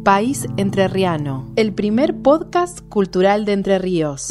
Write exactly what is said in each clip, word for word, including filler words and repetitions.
País Entrerriano, el primer podcast cultural de Entre Ríos.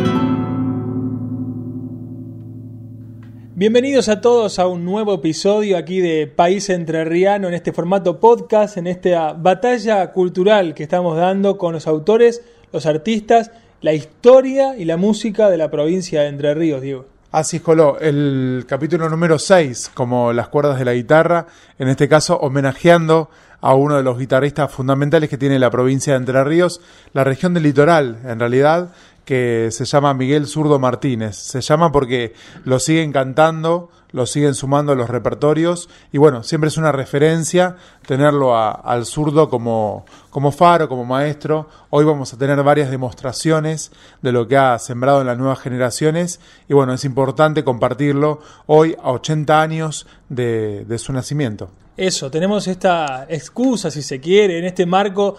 Bienvenidos a todos a un nuevo episodio aquí de País Entrerriano en este formato podcast, en esta batalla cultural que estamos dando con los autores, los artistas, la historia y la música de la provincia de Entre Ríos, Diego. Así es, Coló, el capítulo número seis, como las cuerdas de la guitarra, en este caso homenajeando a uno de los guitarristas fundamentales que tiene la provincia de Entre Ríos, la región del litoral, en realidad, que se llama Miguel Zurdo Martínez. Se llama porque lo siguen cantando, lo siguen sumando a los repertorios, y bueno, siempre es una referencia tenerlo a, al zurdo como, como faro, como maestro. Hoy vamos a tener varias demostraciones de lo que ha sembrado en las nuevas generaciones, y bueno, es importante compartirlo hoy a ochenta años de, de su nacimiento. Eso, tenemos esta excusa, si se quiere, en este marco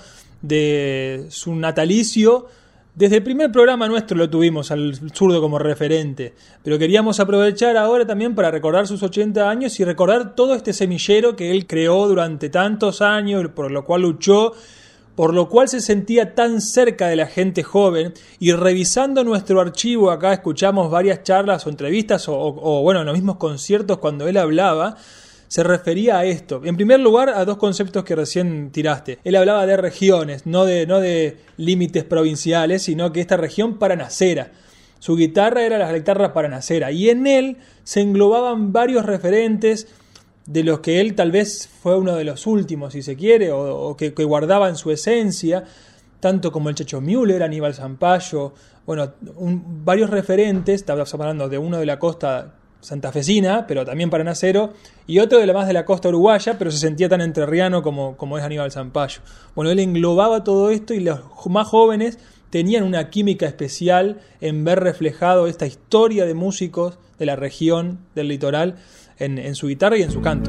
de su natalicio. Desde el primer programa nuestro lo tuvimos al zurdo como referente, pero queríamos aprovechar ahora también para recordar sus ochenta años y recordar todo este semillero que él creó durante tantos años, por lo cual luchó, por lo cual se sentía tan cerca de la gente joven. Y revisando nuestro archivo acá escuchamos varias charlas o entrevistas o, o, o bueno, en los mismos conciertos cuando él hablaba. Se refería a esto. En primer lugar, a dos conceptos que recién tiraste. Él hablaba de regiones, no de, no de límites provinciales, sino que esta región paranacera. Su guitarra era la guitarra paranacera. Y en él se englobaban varios referentes de los que él tal vez fue uno de los últimos, si se quiere, o, o que, que guardaba en su esencia, tanto como el Checho Müller, Aníbal Zampayo, bueno, un, varios referentes. Estamos hablando de uno de la costa santafesina, pero también paranacero, y otro de la más de la costa uruguaya, pero se sentía tan entrerriano como, como es Aníbal Zampayo. Bueno, él englobaba todo esto y los más jóvenes tenían una química especial en ver reflejado esta historia de músicos de la región, del litoral, en, en su guitarra y en su canto.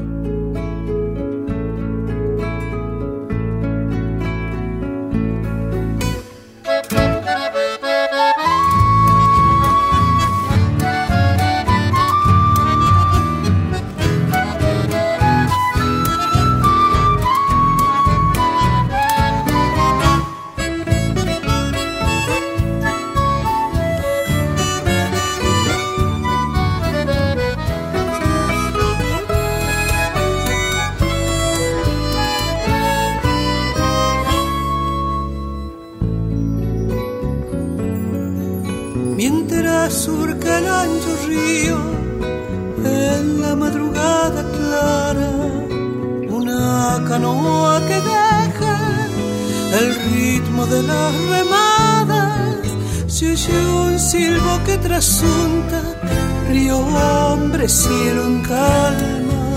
Surca el ancho río en la madrugada clara, una canoa que deja el ritmo de las remadas, se oye un silbo que trasunta, río hombre, cielo en calma,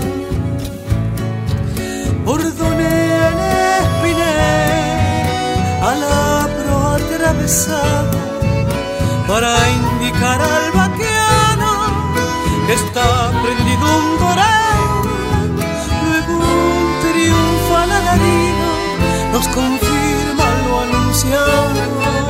bordonea el espinel a la proa atravesada, para indicar al vaqueano que está prendido un dorado. Luego un triunfal alarido nos confirma lo anunciado.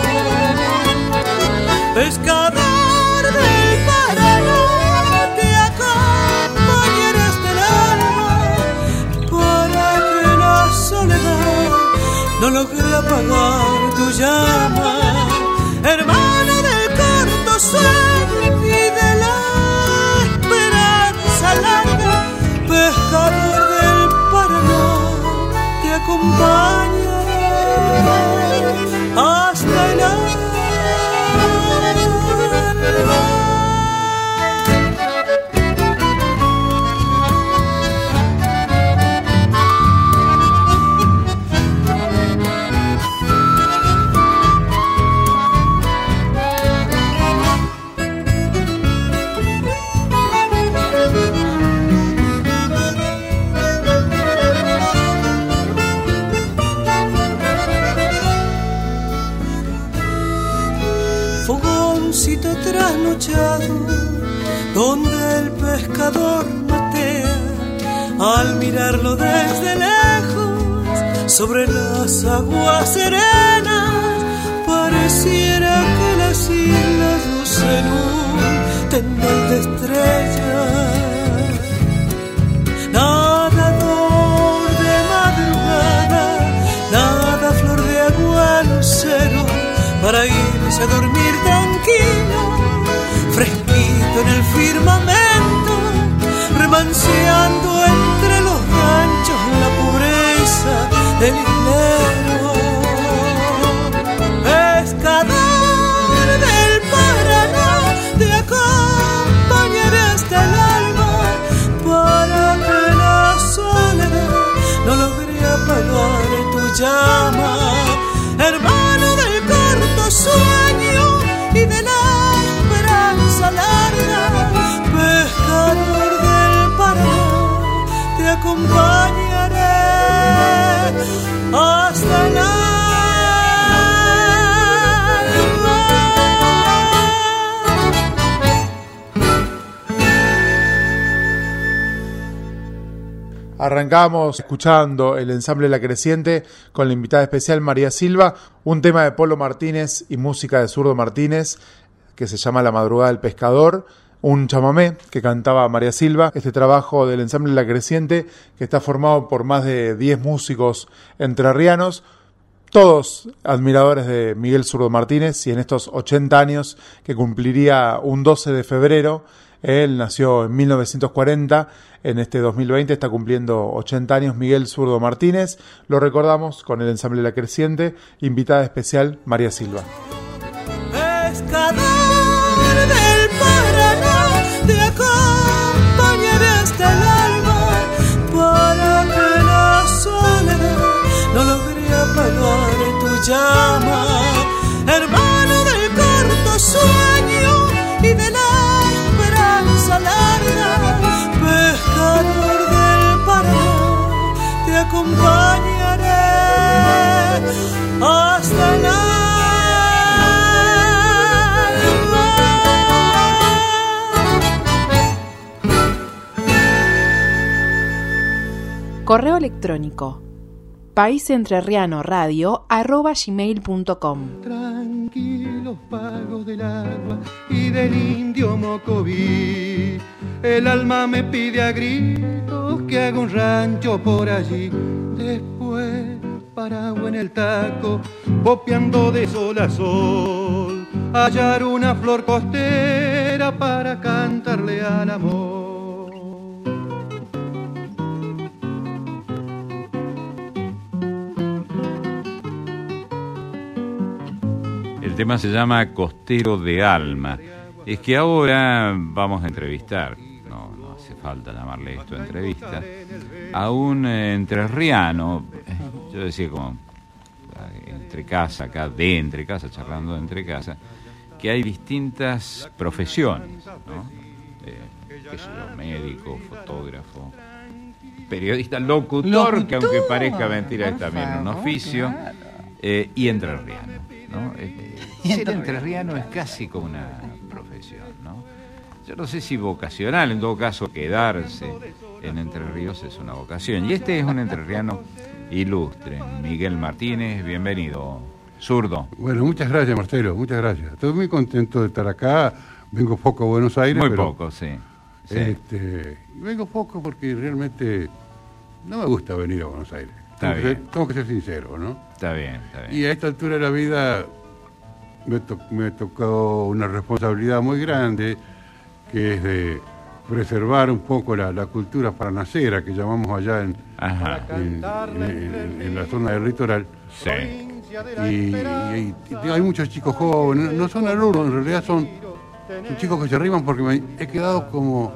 Pescador del Paraná, te acompañarás del alma para que la soledad no logre apagar tu llama. Hermano del corto sueño y de la esperanza larga, pescador del Paraná, te acompañará hasta el alma. Trasnochado, donde el pescador matea, al mirarlo desde lejos, sobre las aguas serenas, pareciera que las islas lucen un tendal de estrellas. Nadador de madrugada, nada noche dormir tranquilo, fresquito en el firmamento, remanseando entre los ranchos la pureza del islero. Pescador del Paraná, te acompañaré hasta el alma, para que la soledad no logre apagar tu llama. Hermano del corto sueño y de la esperanza larga, pescador del Paraná, te acompañaré hasta el alma. Arrancamos escuchando el ensamble La Creciente con la invitada especial María Silva, un tema de Polo Martínez y música de Zurdo Martínez que se llama La Madrugada del Pescador, un chamamé que cantaba María Silva. Este trabajo del ensamble La Creciente, que está formado por más de diez músicos entrerrianos, todos admiradores de Miguel Zurdo Martínez, y en estos ochenta años que cumpliría un doce de febrero, él nació en mil novecientos cuarenta, en este dos mil veinte está cumpliendo ochenta años Miguel Zurdo Martínez. Lo recordamos con el ensamble La Creciente, invitada especial María Silva. Pescador del Paraná, te acompañaré hasta el alma, para que la soledad no logre apagar tu llama. Hermano del corto sueño y de la larga, pescador del Paraná, te acompañaré hasta el alma. Correo electrónico paisentrerrianoradio arroba gmail punto com. Tranquilos pagos del agua y del indio Mocoví, el alma me pide a gritos que haga un rancho por allí. Después parado en el taco, bopeando de sol a sol, hallar una flor costera para cantarle al amor. El tema se llama Costero de Alma. Es que ahora vamos a entrevistar, no, no hace falta llamarle esto entrevista, a un eh, entrerriano, yo decía como entre casa, acá de entre casa, charlando de entre casa, que hay distintas profesiones, ¿no? Eh, qué sé yo, médico, fotógrafo, periodista, locutor, locutor, que aunque parezca mentira es también favor, un oficio, claro. eh, y entrerriano, ¿no? Eh, ser entrerriano es casi como una profesión, ¿no? Yo no sé si vocacional, en todo caso quedarse en Entre Ríos es una vocación. Y este es un entrerriano ilustre, Miguel Martínez, bienvenido, Zurdo. Bueno, muchas gracias, Marcelo, muchas gracias. Estoy muy contento de estar acá, vengo poco a Buenos Aires. Muy pero, poco, sí. sí. Este, vengo poco porque realmente no me gusta venir a Buenos Aires. Está tengo, bien. Que ser, tengo que ser sincero, ¿no? Está bien, está bien. Y a esta altura de la vida me, to- me tocó una responsabilidad muy grande, que es de preservar un poco la, la cultura paranacera que llamamos allá en, en, en, en, en la zona del litoral. Sí. Y, y, y hay muchos chicos jóvenes, no son alumnos, en realidad son, son chicos que se arriman porque me he quedado como,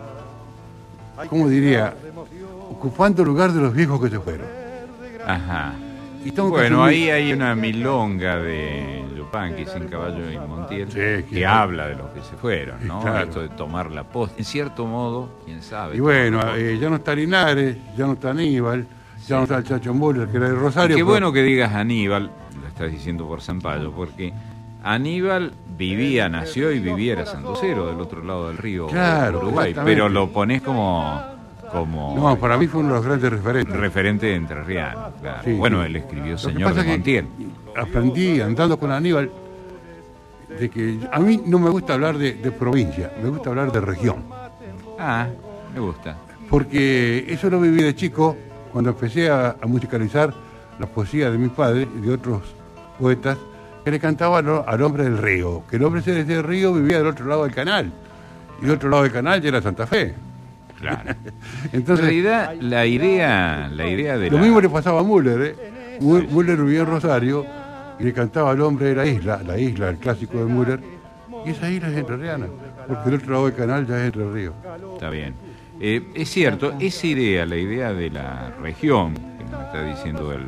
¿cómo diría? Ocupando el lugar de los viejos que se fueron. Ajá. Y tengo que bueno, asumir... ahí hay una milonga de Yupanqui, Sin Caballo y Montiel, Sí, que, que habla de los que se fueron, ¿no? Claro. Esto de tomar la posta. En cierto modo, quién sabe. Y bueno, eh, ya no está Linares, ya no está Aníbal, sí. Ya no está el Chacho Müller, que era de Rosario. Y qué pero... bueno que digas Aníbal, lo estás diciendo por Zampayo, porque Aníbal vivía, nació y vivía, era Santocero, del otro lado del río, claro, Uruguay, pero lo pones como... como no, para mí fue uno de los grandes referentes. Referente de entrerriano, claro. Sí, bueno, sí. Él escribió Lo Señor de Montiel. Aprendí andando con Aníbal de que a mí no me gusta hablar de, de provincia, me gusta hablar de región. Ah, me gusta. Porque eso lo viví de chico cuando empecé a, a musicalizar la poesía de mi padre y de otros poetas que le cantaba al, al hombre del río, que el hombre ese del río vivía del otro lado del canal, y del otro lado del canal ya era Santa Fe. Claro. Entonces, en realidad, la idea, la idea de lo la... mismo le pasaba a Müller, ¿eh? Müller vivía en Rosario y le cantaba al hombre de la isla, la isla, el clásico de Müller, y esa isla es entrerriana, porque del otro lado del canal ya es Entre Ríos. Está bien. Eh, es cierto, esa idea, la idea de la región, que nos está diciendo el,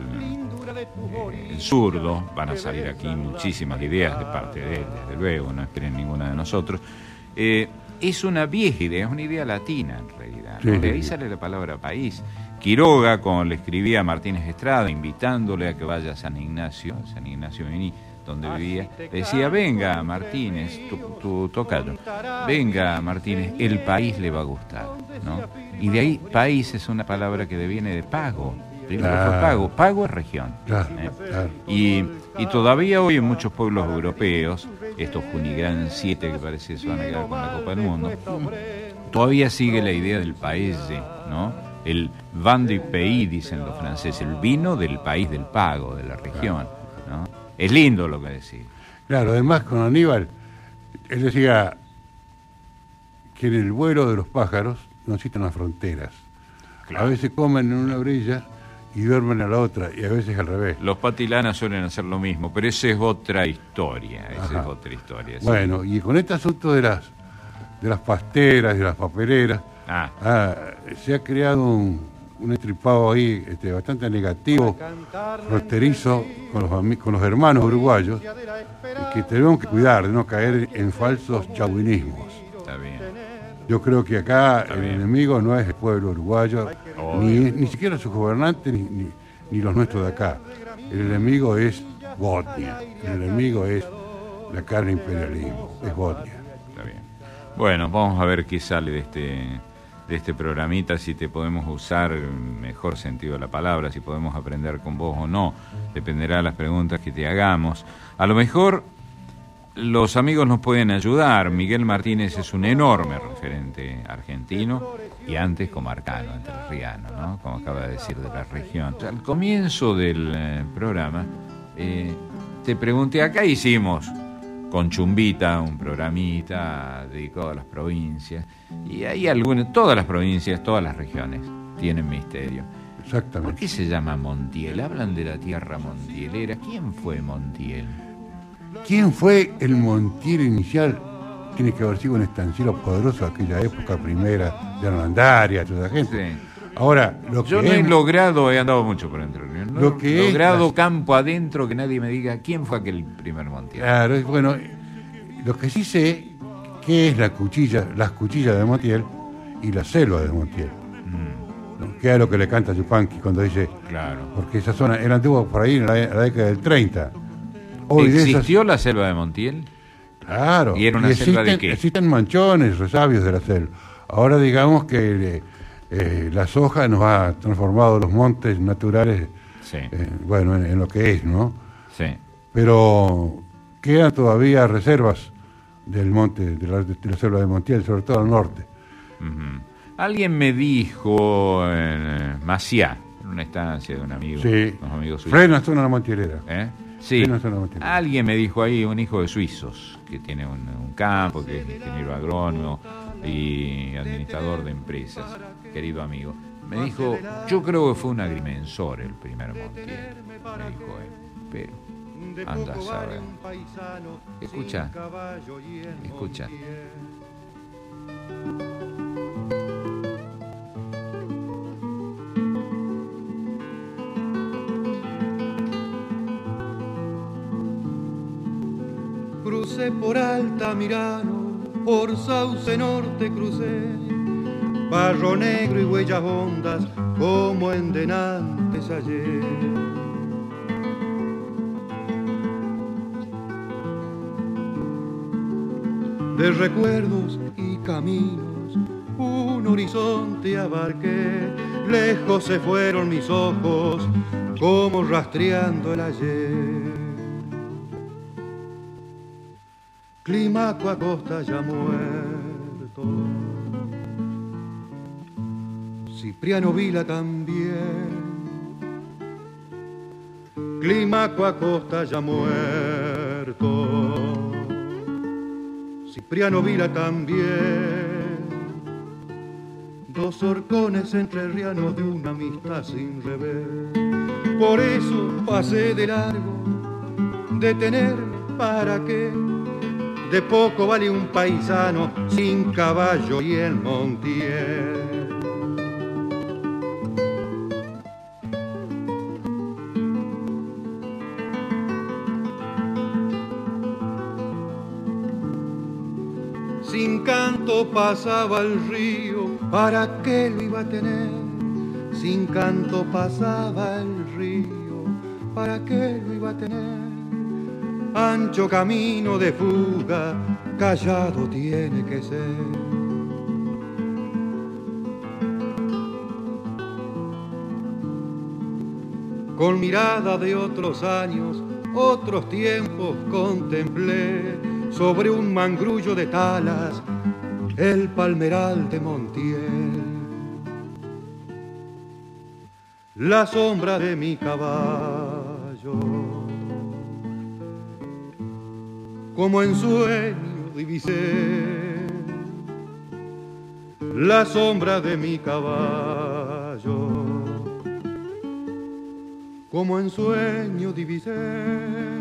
eh, el zurdo, van a salir aquí muchísimas ideas de parte de él, desde luego, no esperen ninguna de nosotros, eh, es una vieja idea, es una idea latina en realidad, ¿no? Sí, De ahí sí. sale la palabra país. Quiroga, cuando le escribía a Martínez Estrada, invitándole a que vaya a San Ignacio, San Ignacio Bení, donde vivía, le decía, venga Martínez, tu, tu tocayo, venga Martínez, el país le va a gustar, ¿no? Y de ahí, país es una palabra que deviene de pago. Primero Claro. fue pago, pago es región. Claro, ¿eh? claro. Y, y todavía hoy en muchos pueblos europeos, estos Junigran siete que parece que se van a quedar con la Copa del Mundo, todavía sigue la idea del país, ¿no? El vin du pays, dicen los franceses, el vino del país del pago, de la región, ¿no? Es lindo lo que decís. Claro, además con Aníbal, él decía que en el vuelo de los pájaros no existen las fronteras. Claro. A veces comen en una orilla y duermen a la otra, y a veces al revés. Los patilanas suelen hacer lo mismo, pero esa es otra historia, esa Ajá. es otra historia. sí. Bueno, y con este asunto de las de las pasteras, de las papeleras, Ah, ah, se ha creado un, un estripado ahí este, bastante negativo, fronterizo, con los, ami- con los hermanos uruguayos, y que tenemos que cuidar de no caer en falsos chauvinismos. está bien. Yo creo que acá el bien. enemigo no es el pueblo uruguayo, Obvio. ni, ni siquiera sus gobernantes, ni, ni, ni los nuestros de acá. El enemigo es Bosnia, el enemigo es la carne imperialismo, es Bosnia. Está bien. Bueno, vamos a ver qué sale de este, de este programita, si te podemos usar el mejor sentido de la palabra, si podemos aprender con vos o no. Dependerá de las preguntas que te hagamos. A lo mejor los amigos nos pueden ayudar. Miguel Martínez es un enorme referente argentino y antes comarcano, entrerriano, ¿no? Como acaba de decir, de la región. Al comienzo del eh, programa, eh, te pregunté, acá hicimos con Chumbita un programita dedicado a las provincias, y hay algunas, todas las provincias, todas las regiones tienen misterio. ¿Por Exactamente. qué se llama Montiel? Hablan de la tierra montielera. ¿Quién fue Montiel? ¿Quién fue el Montiel inicial? Tiene que haber sido un estanciero poderoso de aquella época primera, de Arlandaria, toda esa gente. Sí. Ahora, lo que Yo no he es- logrado, he andado mucho por Entre Ríos, no Lo que he es logrado las- campo adentro que nadie me diga quién fue aquel primer Montiel. Claro, es bueno. Lo que sí sé, ¿qué es la cuchilla, las cuchillas de Montiel y la selva de Montiel? ¿No? ¿Qué es lo que le canta a Yupanqui cuando dice? Claro. Porque esa zona era antigua por ahí en la, en la década del treinta. Hoy de esas- ¿Existió la selva de Montiel? Claro. ¿Y era una selva de existen, qué? Existen manchones, resabios de la selva. Ahora digamos que eh, eh, la soja nos ha transformado los montes naturales, Sí, eh, bueno, en, en lo que es, ¿no? sí. Pero quedan todavía reservas del monte, de la, de la selva de Montiel, sobre todo al norte. Ujú. Alguien me dijo en Maciá, en una estancia de un amigo, Sí. unos amigos suizos. Frena zona la montielera. ¿Eh? Sí. Frena zona montielera. Alguien me dijo ahí, un hijo de suizos, que tiene un, un campo, que es ingeniero agrónomo y administrador de empresas, querido amigo. Me dijo, yo creo que fue un agrimensor el primer Montiel, me dijo él, pero anda a saber. Escucha, escucha. Crucé por Altamirano, por Sauce Norte crucé, barro negro y huellas hondas como en denantes ayer. De recuerdos y caminos un horizonte abarqué, lejos se fueron mis ojos como rastreando el ayer. Climaco a costa ya muerto, Cipriano Vila también. Climaco a costa ya muerto, marcó. Cipriano Vila también, dos horcones entrerrianos de una amistad sin revés. Por eso pasé de largo, detenerme para qué. De poco vale un paisano sin caballo y el Montiel. Sin canto pasaba el río, ¿para qué lo iba a tener? Sin canto pasaba el río, ¿para qué lo iba a tener? Ancho camino de fuga, callado tiene que ser. Con mirada de otros años, otros tiempos contemplé, sobre un mangrullo de talas, el palmeral de Montiel. La sombra de mi caballo, como en sueño divisé. La sombra de mi caballo, como en sueño divisé.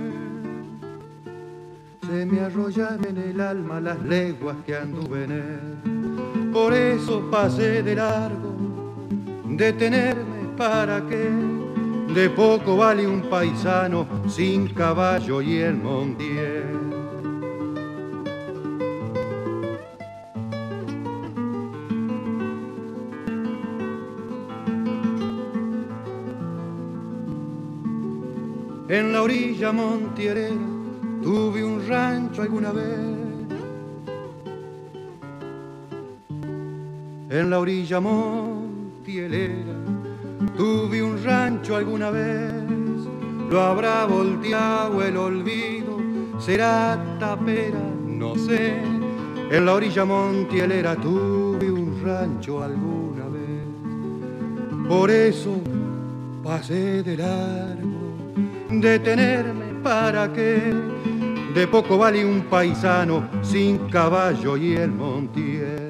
Se me arrollaron en el alma las leguas que anduve en él. Por eso pasé de largo, detenerme para qué. De poco vale un paisano sin caballo y el Montiel. En la orilla montierera tuve un rancho alguna vez. En la orilla montielera tuve un rancho alguna vez. Lo habrá volteado el olvido, será tapera, no sé. En la orilla montielera tuve un rancho alguna vez. Por eso pasé de largo, detenerme para qué. De poco vale un paisano sin caballo y el Montiel.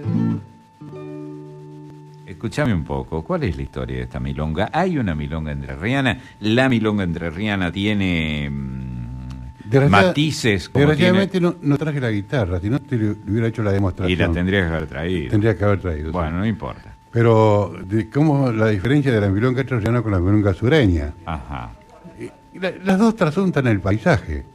Escúchame un poco, ¿cuál es la historia de esta milonga? ¿Hay una milonga entrerriana? ¿La milonga entrerriana tiene mmm, matices? Como desgraciadamente tiene... no, no traje la guitarra, si no te hubiera hecho la demostración. Y la tendrías que haber traído. Tendría que haber traído. Bueno, sí. No importa. Pero, de, ¿cómo la diferencia de la milonga entrerriana con la milonga sureña? Ajá. Y la, las dos trasuntan el paisaje.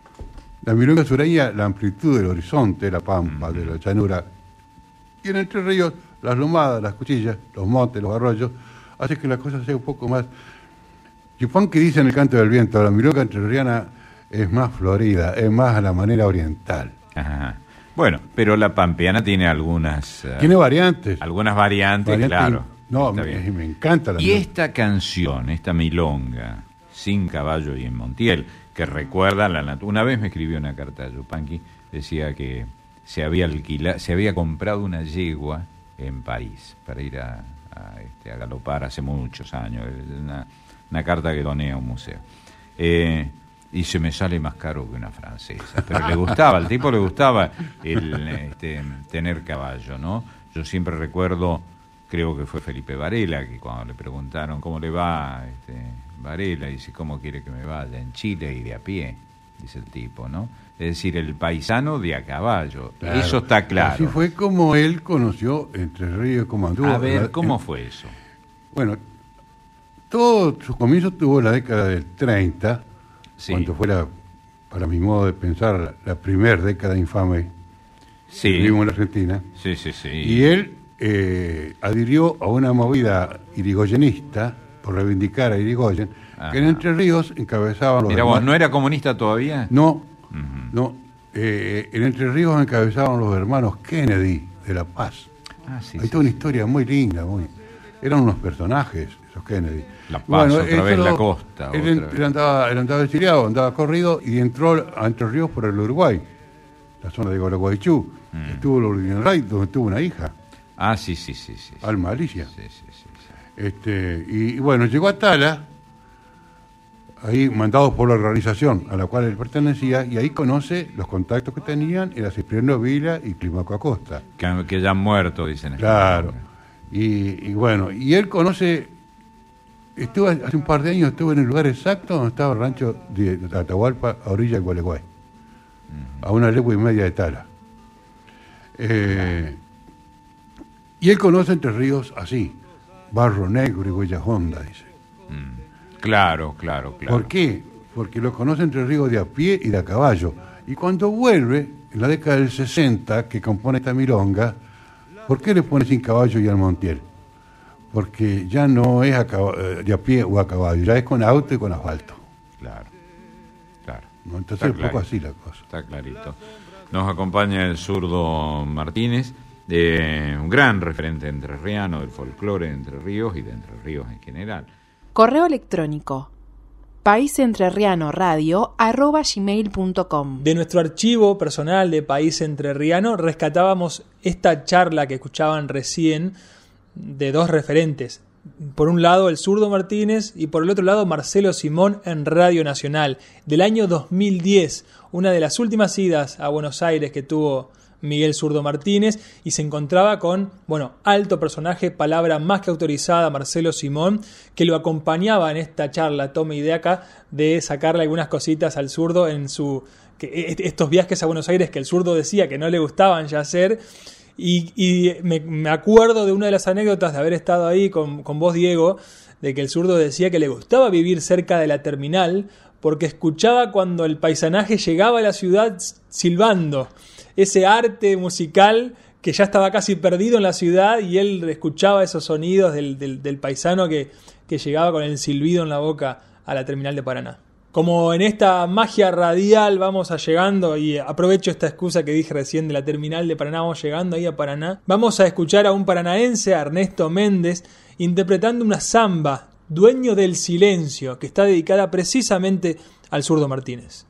La milonga sureña, la amplitud del horizonte, la pampa, mm. de la llanura. Y en Entre Ríos, las lomadas, las cuchillas, los montes, los arroyos, hace que la cosa sea un poco más... Yupanqui dice en el Canto del Viento, la milonga entrerriana es más florida, es más a la manera oriental. Ajá. Bueno, pero la pampeana tiene algunas... Uh, tiene variantes. Algunas variantes, variantes claro. No, me, me encanta la Y milonga. Esta canción, esta milonga, Sin caballo y en Montiel, que recuerda la nat- una vez me escribió una carta a Yupanqui, decía que se había alquilado, se había comprado una yegua en París para ir a, a, este, a galopar hace muchos años, una, una carta que doné a un museo. Eh, y se me sale más caro que una francesa, pero le gustaba, al tipo le gustaba el este, tener caballo, ¿no? Yo siempre recuerdo, creo que fue Felipe Varela, que cuando le preguntaron cómo le va, este, Varela dice, ¿cómo quiere que me vaya? En Chile y de a pie, dice el tipo, ¿no? Es decir, el paisano de a caballo, claro, eso está claro. Así fue como él conoció Entre Ríos, como anduvo. A ver, la, ¿cómo en, fue eso? Bueno, todo su comienzo tuvo la década del treinta, sí. Cuando fue, la, para mi modo de pensar, la, la primera década infame sí. que vivimos en la Argentina. Sí, sí, sí. Y él eh, adhirió a una movida irigoyenista, por reivindicar a Irigoyen, ajá, que en Entre Ríos encabezaban los... Mira vos, ¿no era comunista todavía? No, uh-huh. no. Eh, en Entre Ríos encabezaban los hermanos Kennedy de La Paz. Ah, sí, Hay sí, toda una sí. historia muy linda, muy... Eran unos personajes, esos Kennedy. La Paz, bueno, otra vez lo, la costa. Él, otra él, vez. él andaba, él andaba exiliado, andaba corrido y entró a Entre Ríos por el Uruguay, la zona de Gualeguaychú. Mm. Estuvo en Uruguay, donde tuvo una hija. Ah, sí, sí, sí. sí, sí. Alma Alicia. Sí, sí, sí, sí. Este, y, y bueno, llegó a Tala, ahí mandados por la organización a la cual él pertenecía, y ahí conoce los contactos que tenían, era Cipriano Vila y Climaco Acosta. Que, que ya han muerto, dicen. Claro. Y, y bueno, y él conoce, estuvo hace un par de años, estuvo en el lugar exacto donde estaba el rancho de Atahualpa, a orilla del Gualeguay, uh-huh. a una legua y media de Tala. Eh, y él conoce Entre Ríos así, barro negro y huella honda, dice. Mm. Claro, claro, claro. ¿Por qué? Porque lo conoce Entre Ríos de a pie y de a caballo. Y cuando vuelve, en la década del sesenta, que compone esta milonga, ¿por qué le pone sin caballo y al Montiel? Porque ya no es a cab- de a pie o a caballo, ya es con auto y con asfalto. Claro, claro. ¿No? Entonces Está un poco clarito, así la cosa. Está clarito. Nos acompaña el zurdo Martínez, eh, un gran referente entrerriano del folclore de Entre Ríos y de Entre Ríos en general. Correo electrónico paisentrerrianoradio arroba gmail punto com. De nuestro archivo personal de País Entrerriano rescatábamos esta charla que escuchaban recién de dos referentes. Por un lado el zurdo Martínez y por el otro lado Marcelo Simón en Radio Nacional del año dos mil diez, una de las últimas idas a Buenos Aires que tuvo Miguel Zurdo Martínez, y se encontraba con, bueno, alto personaje, palabra más que autorizada, Marcelo Simón, que lo acompañaba en esta charla, tome idea acá, de sacarle algunas cositas al zurdo en su que, estos viajes a Buenos Aires que el zurdo decía que no le gustaban ya hacer. Y, y me, me acuerdo de una de las anécdotas de haber estado ahí con, con vos, Diego, de que el zurdo decía que le gustaba vivir cerca de la terminal porque escuchaba cuando el paisanaje llegaba a la ciudad silbando. Ese arte musical que ya estaba casi perdido en la ciudad, y él escuchaba esos sonidos del, del, del paisano que, que llegaba con el silbido en la boca a la terminal de Paraná. Como en esta magia radial vamos a llegando, y aprovecho esta excusa que dije recién de la terminal de Paraná, vamos llegando ahí a Paraná, vamos a escuchar a un paranaense, a Ernesto Méndez, interpretando una samba, Dueño del Silencio, que está dedicada precisamente al zurdo Martínez.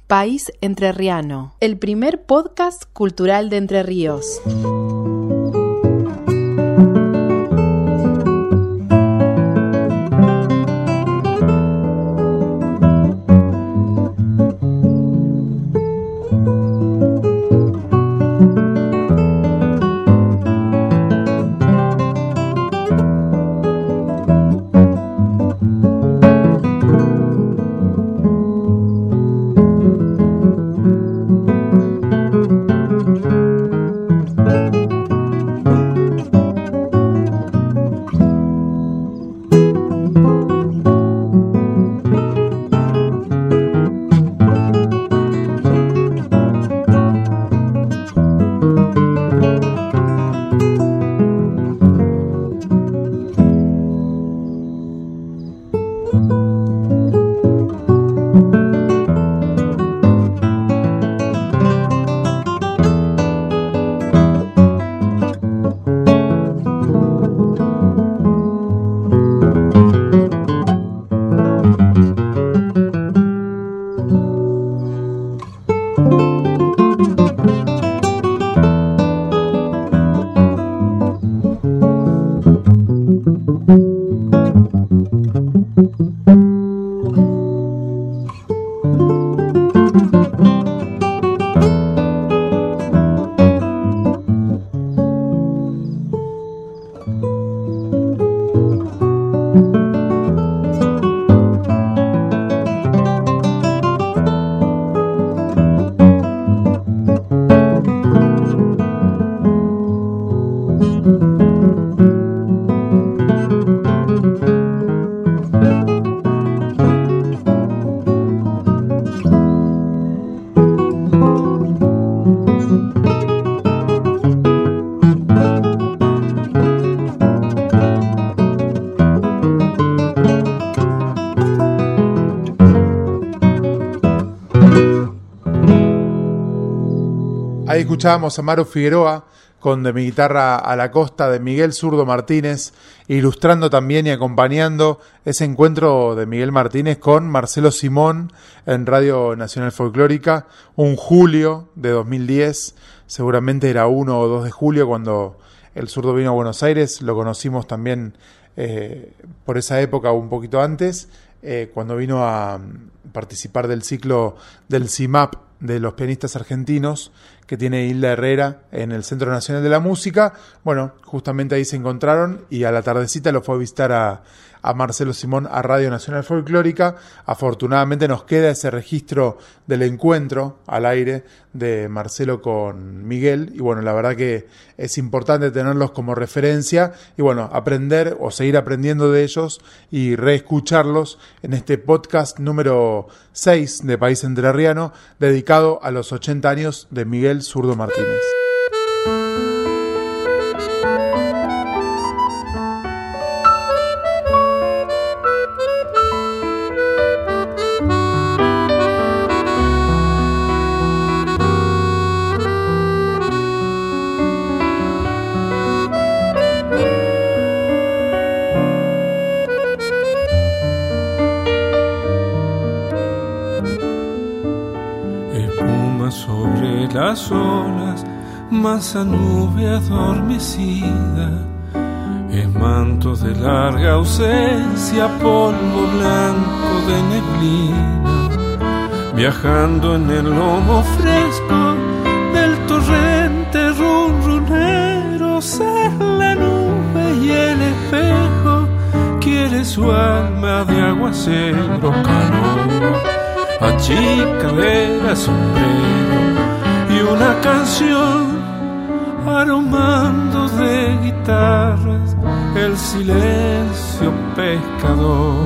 País Entrerriano, el primer podcast cultural de Entre Ríos. Ahí escuchábamos a Maru Figueroa con De mi guitarra a la costa, de Miguel Zurdo Martínez, ilustrando también y acompañando ese encuentro de Miguel Martínez con Marcelo Simón en Radio Nacional Folclórica, un julio de dos mil diez, seguramente era uno o dos de julio cuando el Zurdo vino a Buenos Aires, lo conocimos también eh, por esa época o un poquito antes, eh, cuando vino a participar del ciclo del C I M A P de los pianistas argentinos que tiene Hilda Herrera en el Centro Nacional de la Música. Bueno, justamente ahí se encontraron y a la tardecita lo fue a visitar a, a Marcelo Simón a Radio Nacional Folclórica. Afortunadamente nos queda ese registro del encuentro al aire de Marcelo con Miguel y bueno, la verdad que es importante tenerlos como referencia y bueno, aprender o seguir aprendiendo de ellos y reescucharlos en este podcast número seis de País Entrerriano dedicado a los ochenta años de Miguel Zurdo Martínez. Las olas, masa nube adormecida, es manto de larga ausencia, polvo blanco de neblina, viajando en el lomo fresco del torrente runrunero, ser la nube y el espejo, quiere su alma de aguacero, canoa, achicadera, sombrero y una canción aromando de guitarras el silencio pescador.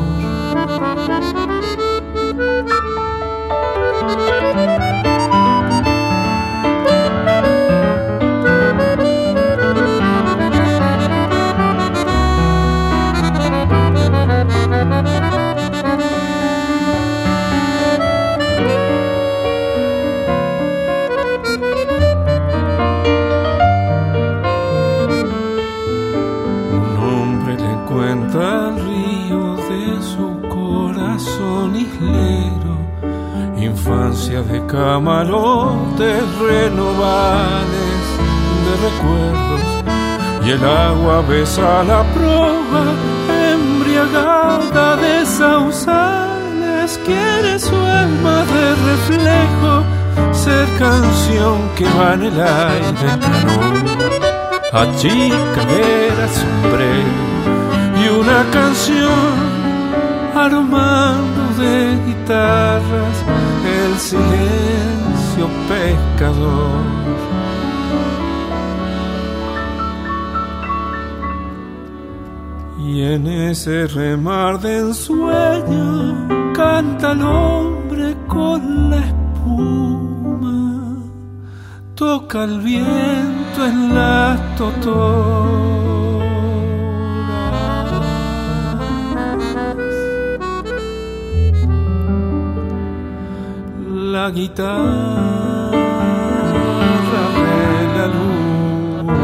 ansia de camarotes renovales de recuerdos, y el agua besa la proa embriagada de sausales. Quiere su alma de reflejo ser canción que va en el aire, canoa, achicadera, sombrero y una canción aromando de guitarras el silencio pescador. Y en ese remar de ensueño canta el hombre con la espuma, toca el viento en las totoras. La guitarra de la luna.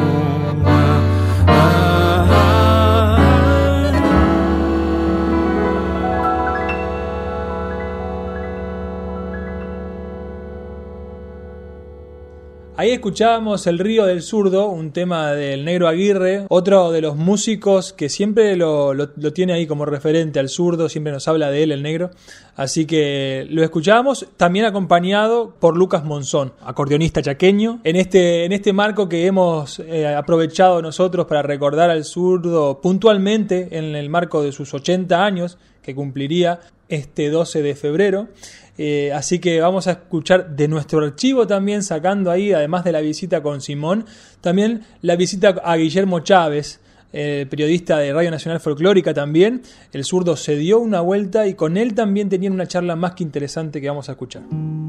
Ahí escuchábamos El Río del Zurdo, un tema del Negro Aguirre, otro de los músicos que siempre lo, lo, lo tiene ahí como referente al zurdo, siempre nos habla de él, el negro. Así que lo escuchábamos también acompañado por Lucas Monzón, acordeonista chaqueño, en este, en este marco que hemos eh, aprovechado nosotros para recordar al zurdo puntualmente en el marco de sus ochenta años, que cumpliría este doce de febrero. Eh, así que vamos a escuchar de nuestro archivo también, sacando ahí, además de la visita con Simón, también la visita a Guillermo Chávez, eh, periodista de Radio Nacional Folclórica también. El zurdo se dio una vuelta y con él también tenían una charla más que interesante que vamos a escuchar.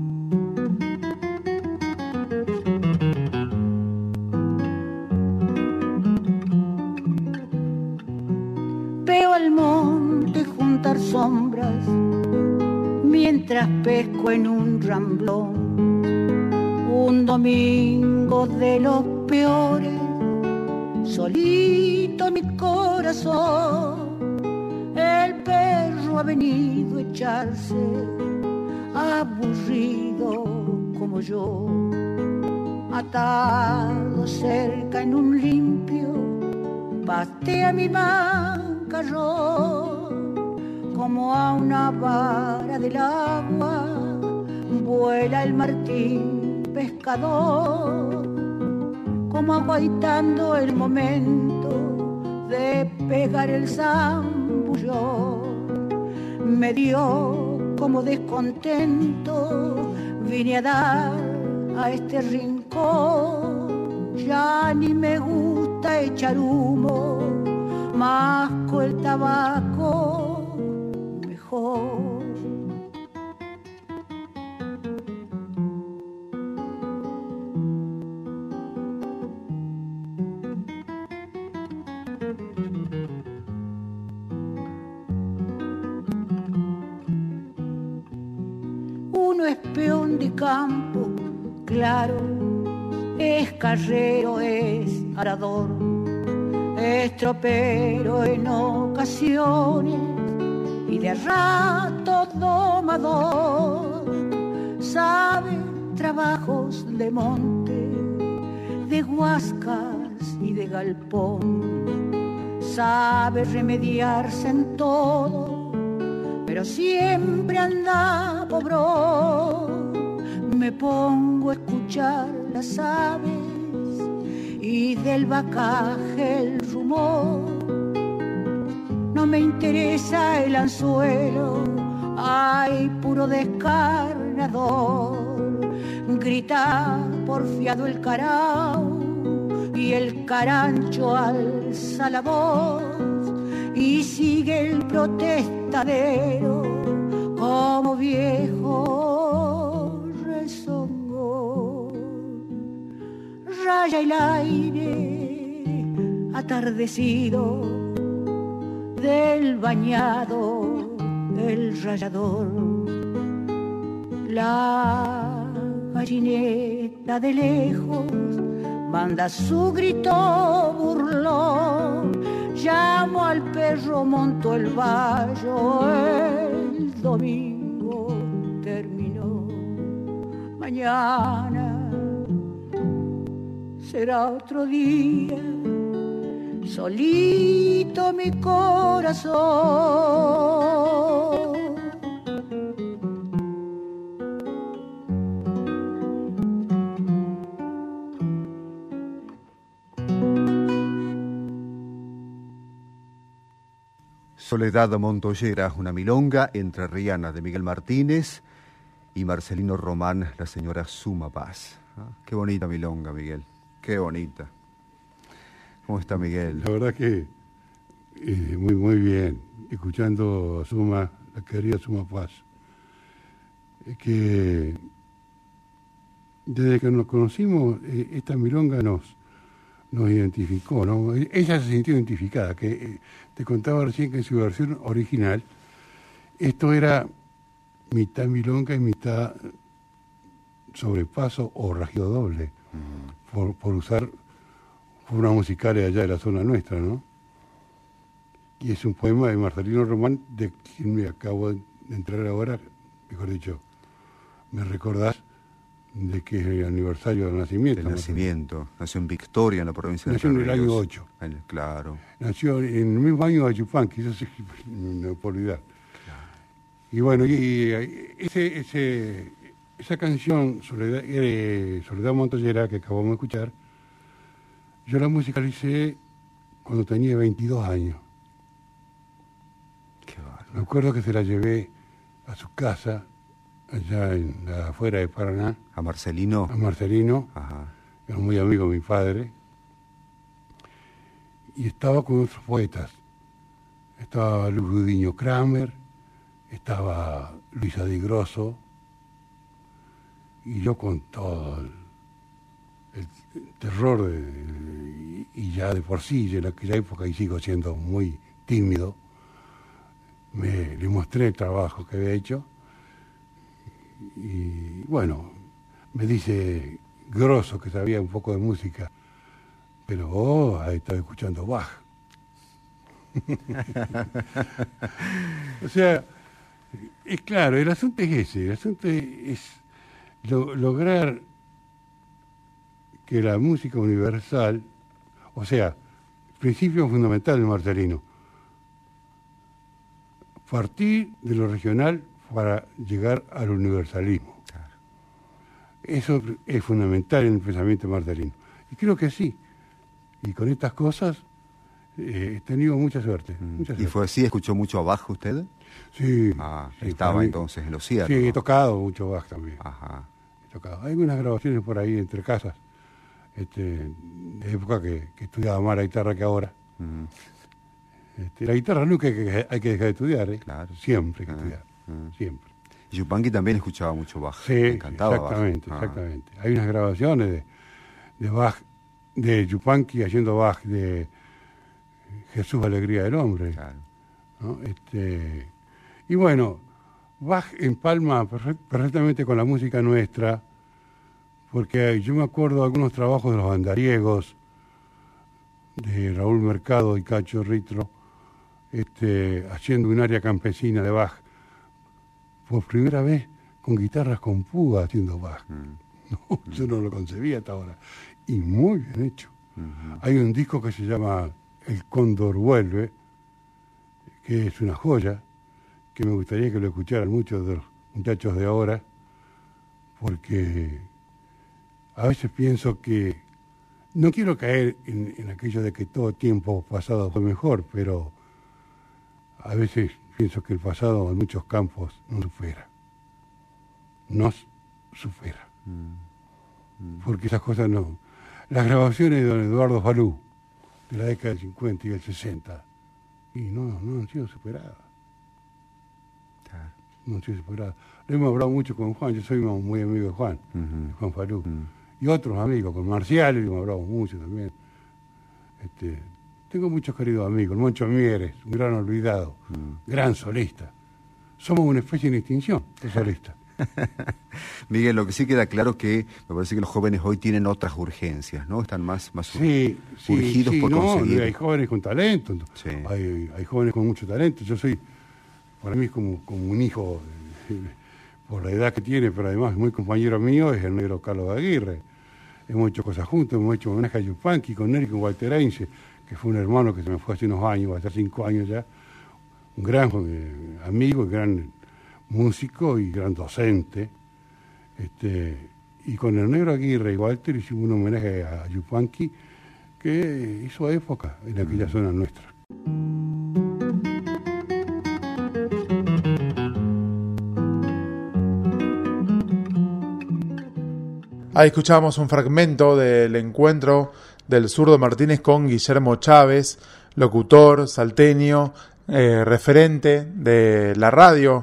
Veo al monte juntar sombras mientras pesco en un ramblón, un domingo de los peores, solito mi corazón. El perro ha venido a echarse, aburrido como yo, atado cerca en un limpio, pastea mi mancarrón. Como a una vara del agua vuela el martín pescador, como aguaitando el momento de pegar el zambullón. Me dio como descontento, vine a dar a este rincón. Ya ni me gusta echar humo, masco el tabaco. Uno es peón de campo, claro, es carrero, es arador, es tropero en ocasiones y de rato domador. Sabe trabajos de monte, de huascas y de galpón. Sabe remediarse en todo, pero siempre anda pobrón. Me pongo a escuchar las aves y del bacaje el rumor. No me interesa el anzuelo, hay puro descarnador. Grita porfiado el carao y el carancho alza la voz y sigue el protestadero como viejo rezongón. Raya el aire atardecido del bañado el rayador. La gallineta de lejos manda su grito burlón. Llamo al perro, monto el vallo, el domingo terminó. mañana será otro día, solito mi corazón. Soledad Montoyera, una milonga entrerriana de Miguel Martínez y Marcelino Román, la señora Suma Paz. ¿Ah? Qué bonita milonga, Miguel, qué bonita. ¿Cómo está Miguel? La verdad que eh, muy muy bien, escuchando a Suma, la querida Suma Paz. Es que desde que nos conocimos, eh, esta milonga nos, nos identificó, ¿no? Ella se sintió identificada, que eh, te contaba recién que en su versión original, esto era mitad milonga y mitad sobrepaso o regio doble, uh-huh. por, por usar formas musicales allá de la zona nuestra, ¿no? Y es un poema de Marcelino Román, de quien me acabo de entrar ahora, mejor dicho, me recordás de que es el aniversario del nacimiento. El nacimiento, nació en Victoria, en la provincia de Nació en el año Ríos. ocho. El, claro. Nació en el mismo año de Yupanqui, eso sí, no puedo olvidar. Y bueno, y, y ese, ese, esa canción, Soledad, eh, Soledad Montoyera, que acabamos de escuchar, yo la musicalicé cuando tenía veintidós años. Qué bárbaro. Me acuerdo que se la llevé a su casa, allá en la afuera de Paraná. ¿A Marcelino? A Marcelino, Ajá. Era muy amigo de mi padre. Y estaba con otros poetas. Estaba Ludiño Kramer, estaba Luisa Di Grosso, y yo con todo el, el terror, de, de, y ya de por sí, en aquella época, y sigo siendo muy tímido, me, le mostré el trabajo que había hecho, y bueno, me dice Grosso, que sabía un poco de música, pero oh, ahí estaba escuchando Bach. O sea, es claro, el asunto es ese, el asunto es lo, lograr que la música universal, o sea, principio fundamental de Marcelino, partir de lo regional para llegar al universalismo. Claro. Eso es fundamental en el pensamiento de Marcelino. Y creo que sí. Y con estas cosas eh, he tenido mucha suerte, Mm. mucha ¿Y suerte. fue así? ¿Escuchó mucho Bach usted? Sí. Ah, sí, estaba para mí- entonces en lo cierto. Sí, he ¿no? tocado mucho Bach también. Ajá. He tocado. Hay unas grabaciones por ahí entre casas, este, de época que, que estudiaba más la guitarra que ahora. Mm. Este, la guitarra nunca hay que, hay que dejar de estudiar, ¿eh? Claro. Siempre hay que Ah, estudiar, ah. siempre. Y Yupanqui también escuchaba mucho Bach. Sí, Le encantaba exactamente, Bach. Ah. exactamente. Hay unas grabaciones de, de Bach, de Yupanqui haciendo Bach de Jesús Alegría del Hombre. Claro. ¿No? Este, y bueno, Bach empalma perfe- perfectamente con la música nuestra, porque yo me acuerdo de algunos trabajos de los andariegos, de Raúl Mercado y Cacho Ritro, este, haciendo un área campesina de Bach, por primera vez con guitarras con púa haciendo Bach. Mm. No, yo no lo concebía hasta ahora. Y muy bien hecho. Ujú. Hay un disco que se llama El Cóndor Vuelve, que es una joya, que me gustaría que lo escucharan muchos de los muchachos de ahora, porque a veces pienso que, no quiero caer en, en aquello de que todo tiempo pasado fue mejor, pero a veces pienso que el pasado en muchos campos nos supera, nos supera, Mm. porque esas cosas no... Las grabaciones de don Eduardo Falú, de la década del cincuenta y del sesenta, y no, no han sido superadas. Claro. No han sido superadas. Lo hemos hablado mucho con Juan, yo soy muy amigo de Juan, Ujú. de Juan Falú, Mm. y otros amigos, con Marcial hemos hablado mucho también. Este, tengo muchos queridos amigos, el Moncho Mieres, un gran olvidado, Mm. gran solista. Somos una especie en extinción, los solistas. Miguel, lo que sí queda claro que me parece que los jóvenes hoy tienen otras urgencias, ¿no? Están más, más ur- Sí, sí, urgidos sí, por no, conseguir. hay jóvenes con talento, Sí. hay, hay jóvenes con mucho talento. Yo soy, para mí es como, como un hijo, eh, por la edad que tiene, pero además muy compañero mío, es el negro Carlos Aguirre. Hemos hecho cosas juntos, hemos hecho homenaje a Yupanqui con Eric Walterense, que fue un hermano que se me fue hace unos años, hace cinco años ya, un gran eh, amigo, gran músico y gran docente. Este, y con el negro Aguirre y Walter hicimos un homenaje a Yupanqui que hizo época en aquella mm. zona nuestra. Ahí escuchábamos un fragmento del encuentro del zurdo Martínez con Guillermo Chávez, locutor salteño, eh, referente de la radio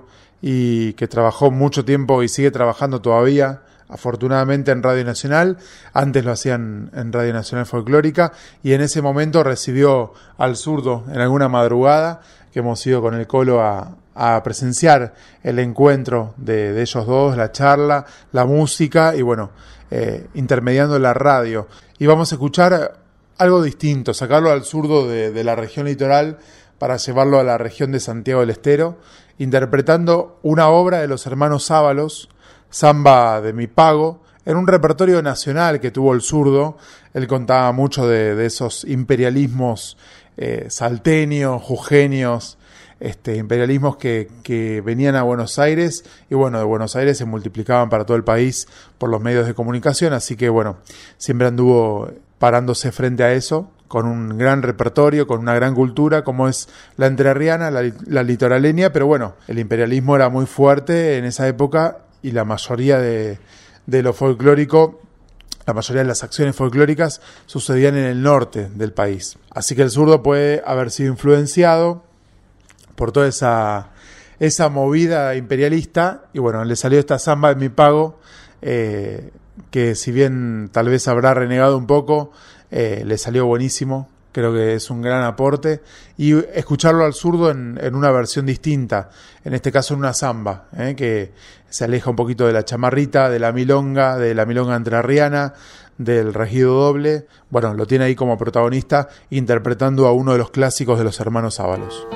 y que trabajó mucho tiempo y sigue trabajando todavía, afortunadamente, en Radio Nacional. Antes lo hacían en Radio Nacional Folclórica y en ese momento recibió al zurdo en alguna madrugada que hemos ido con el Colo a, a presenciar el encuentro de, de ellos dos, la charla, la música y bueno, eh, intermediando la radio. Y vamos a escuchar algo distinto, sacarlo al zurdo de, de la región litoral para llevarlo a la región de Santiago del Estero, interpretando una obra de los hermanos Ábalos, Samba de mi pago, en un repertorio nacional que tuvo el zurdo. Él contaba mucho de, de esos imperialismos eh, salteños, jujeños, este, imperialismos que, que venían a Buenos Aires y bueno, de Buenos Aires se multiplicaban para todo el país por los medios de comunicación, así que bueno, siempre anduvo parándose frente a eso, con un gran repertorio, con una gran cultura, como es la entrerriana, la, la litoraleña, pero bueno, el imperialismo era muy fuerte en esa época y la mayoría de, de lo folclórico, la mayoría de las acciones folclóricas sucedían en el norte del país. Así que el zurdo puede haber sido influenciado por toda esa, esa movida imperialista y bueno, le salió esta samba de mi pago, eh, que si bien tal vez habrá renegado un poco, eh, le salió buenísimo. Creo que es un gran aporte y escucharlo al zurdo en, en una versión distinta, en este caso en una samba, ¿eh? que se aleja un poquito de la chamarrita, de la milonga, de la milonga entrerriana, del regido doble. Bueno, lo tiene ahí como protagonista interpretando a uno de los clásicos de los hermanos Ábalos.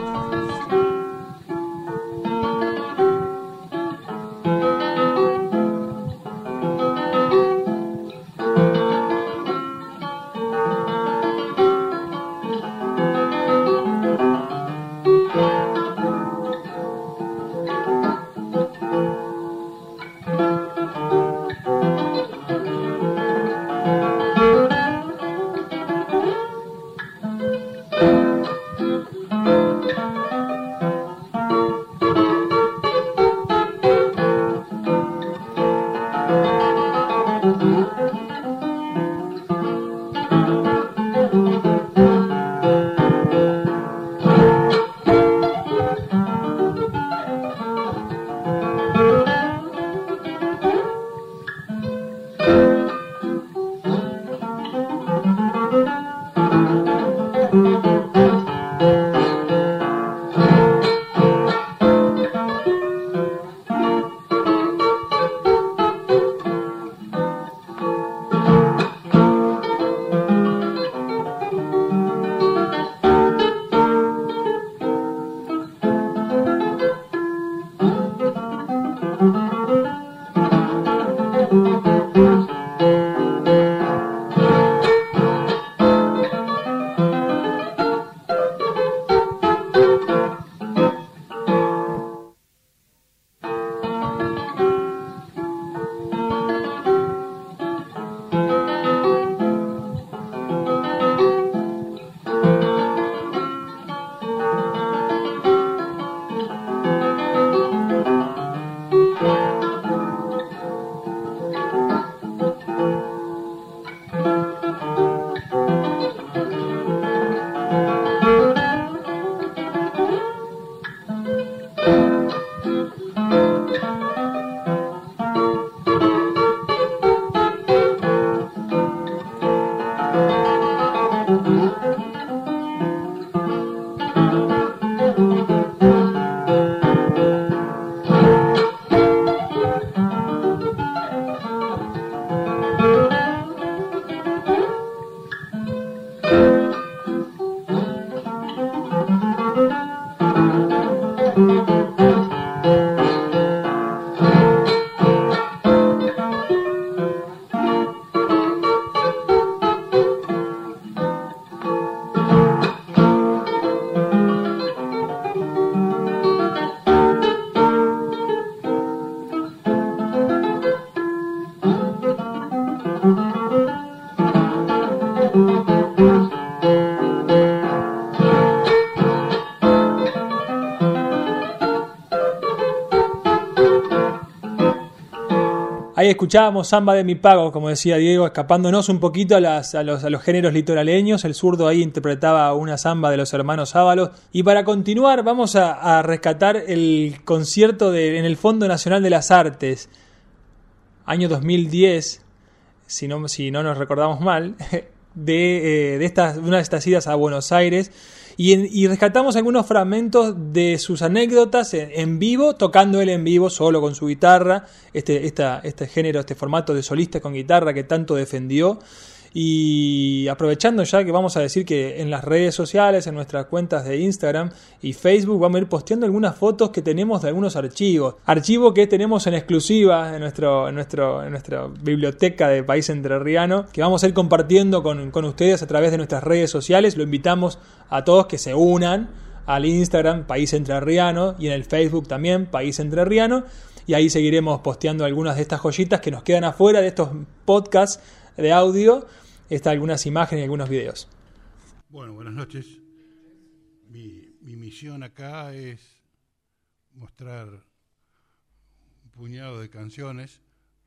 ahí escuchábamos Samba de mi pago, como decía Diego, escapándonos un poquito a, las, a, los, a los géneros litoraleños. El zurdo ahí interpretaba una samba de los hermanos Ábalos. Y para continuar vamos a, a rescatar el concierto de, en el Fondo Nacional de las Artes, año dos mil diez, si no, si no nos recordamos mal, de, eh, de, estas, de una de estas idas a Buenos Aires. Y, en, y rescatamos algunos fragmentos de sus anécdotas en, en vivo, tocando él en vivo solo con su guitarra, este, esta, este género, este formato de solista con guitarra que tanto defendió. Y aprovechando ya que vamos a decir que en las redes sociales, en nuestras cuentas de Instagram y Facebook, vamos a ir posteando algunas fotos que tenemos de algunos archivos. Archivo que tenemos en exclusiva en, nuestro, en, nuestro, en nuestra biblioteca de País Entrerriano, que vamos a ir compartiendo con, con ustedes a través de nuestras redes sociales. Lo invitamos a todos que se unan al Instagram País Entrerriano y en el Facebook también País Entrerriano. Y ahí seguiremos posteando algunas de estas joyitas que nos quedan afuera de estos podcasts de audio, está algunas imágenes y algunos videos. Bueno, buenas noches. Mi, mi misión acá es mostrar un puñado de canciones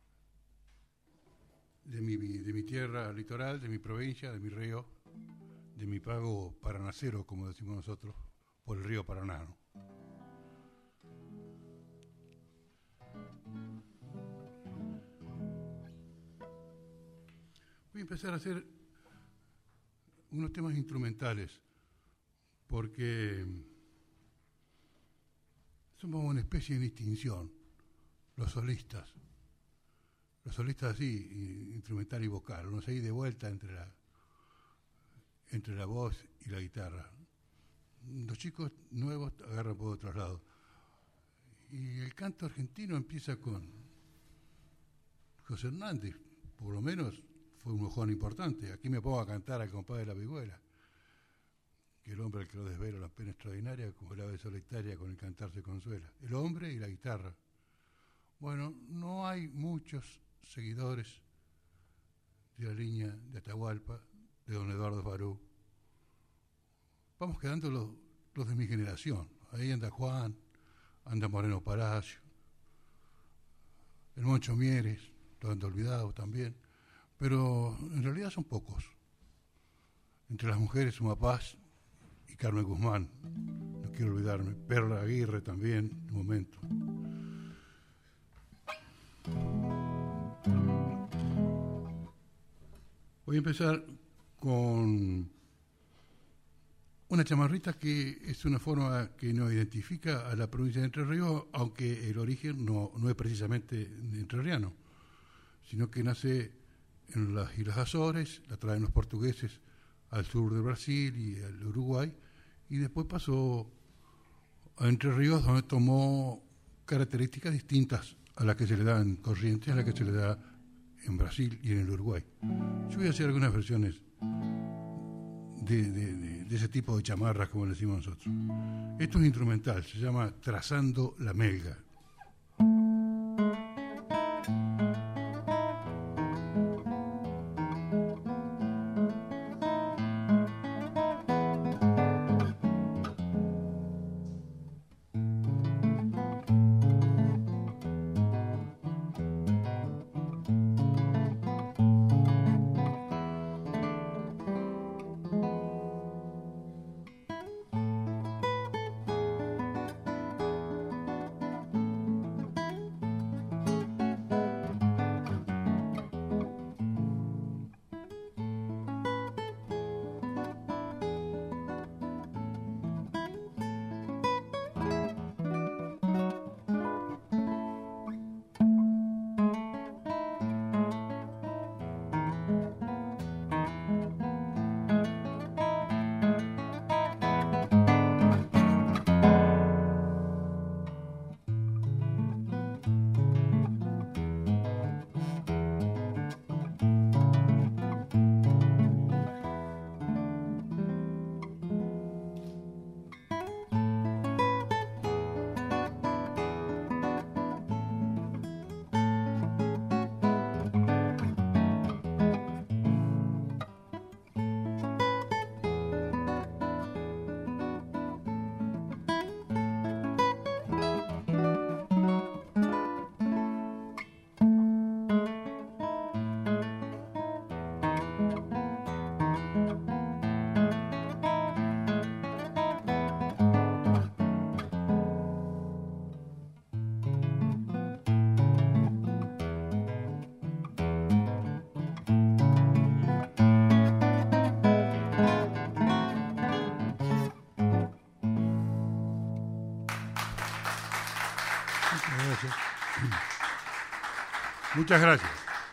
de mi, de mi tierra litoral, de mi provincia, de mi río, de mi pago paranacero, como decimos nosotros, por el río Paraná, ¿no? Voy a empezar a hacer unos temas instrumentales, porque somos una especie de distinción, los solistas. Los solistas así, instrumental y vocal, uno se ahí de vuelta entre la, entre la voz y la guitarra. Los chicos nuevos agarran por otro lado. Y el canto argentino empieza con José Hernández, por lo menos fue un mojón importante. Aquí me pongo a cantar al compadre de la vihuela, que el hombre al que lo desvelo la pena extraordinaria, como el ave solitaria con el cantar se consuela. El hombre y la guitarra. Bueno, no hay muchos seguidores de la línea de Atahualpa, de don Eduardo Barú. Vamos quedando los, los de mi generación. Ahí anda Juan, anda Moreno Palacio, el Moncho Mieres, lo han olvidado también. Pero en realidad son pocos. Entre las mujeres, Suma Paz y Carmen Guzmán, no quiero olvidarme, Perla Aguirre también, en un momento. Voy a empezar con una chamarrita que es una forma que nos identifica a la provincia de Entre Ríos, aunque el origen no, no es precisamente entrerriano, sino que nace en las Islas Azores, la traen los portugueses al sur de Brasil y al Uruguay, y después pasó a Entre Ríos, donde tomó características distintas a las que se le da en Corrientes, a las que se le da en Brasil y en el Uruguay. Yo voy a hacer algunas versiones de, de, de, de ese tipo de chamarras, como le decimos nosotros. Esto es instrumental, se llama Trazando la Melga. gracias. Muchas gracias.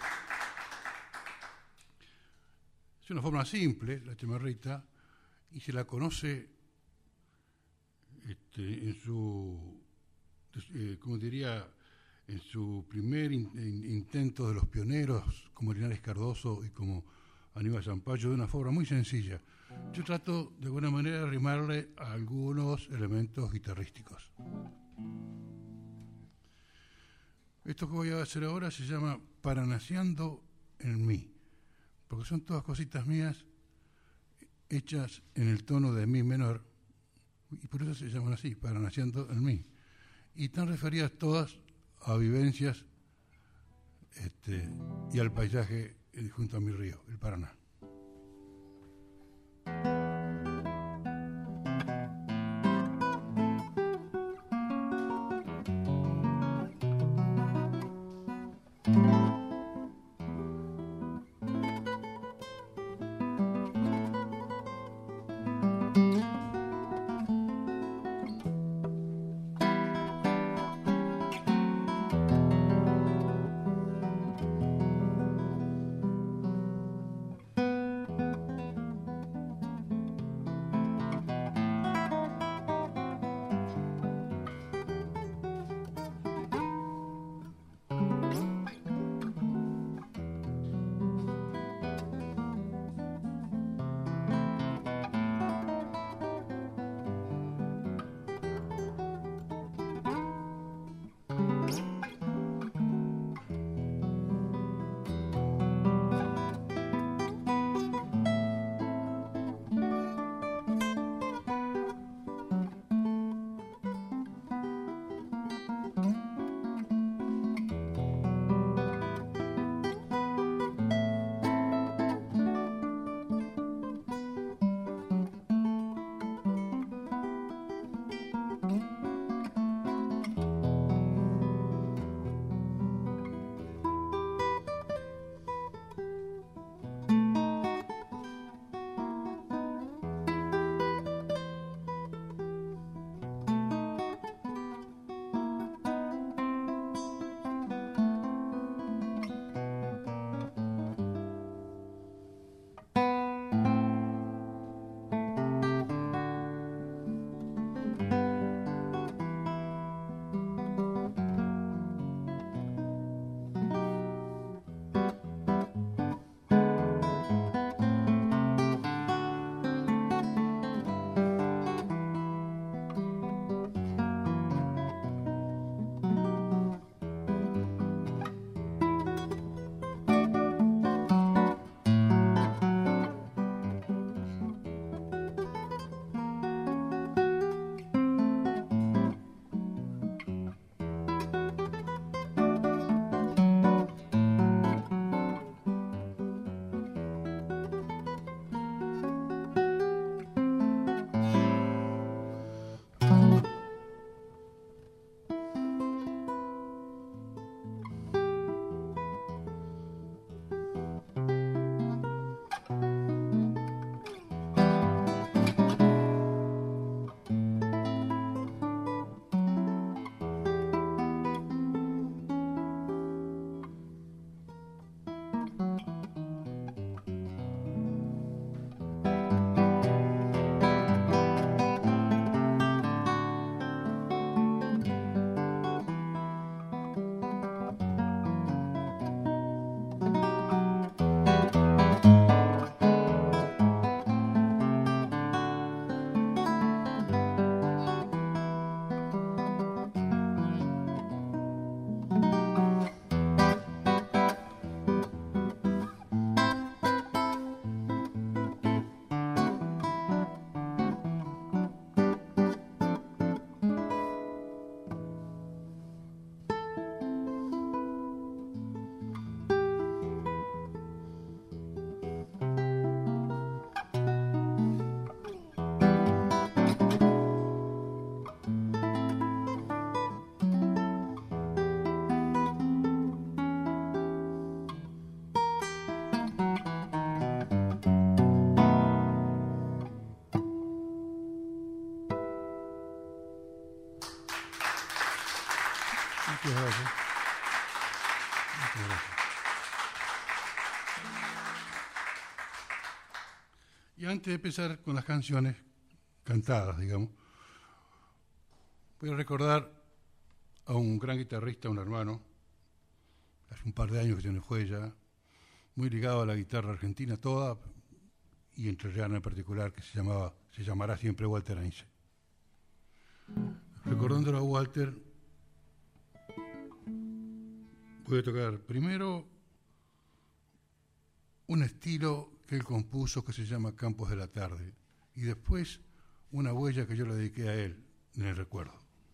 Es una forma simple, la chamarrita, y se la conoce este, en su, eh, ¿cómo diría?, en su primer in, in, intento de los pioneros, como Linares Cardoso y como Aníbal Zampayo, de una forma muy sencilla. Yo trato, de alguna manera, de arrimarle a algunos elementos guitarrísticos. Esto que voy a hacer ahora se llama Paranaseando en mí, porque son todas cositas mías hechas en el tono de mi menor, y por eso se llaman así, Paranaseando en mí. Y están referidas todas a vivencias este, y al paisaje junto a mi río, el Paraná. Muchas gracias. Muchas gracias. Y antes de empezar con las canciones cantadas, digamos, voy a recordar a un gran guitarrista, un hermano, hace un par de años que se nos fue ya, muy ligado a la guitarra argentina toda, y entrerriana en particular, que se llamaba, se llamará siempre Walter Einstein. Recordándolo a Walter, voy a tocar primero un estilo que él compuso que se llama Campos de la Tarde, y después una huella que yo le dediqué a él en el recuerdo.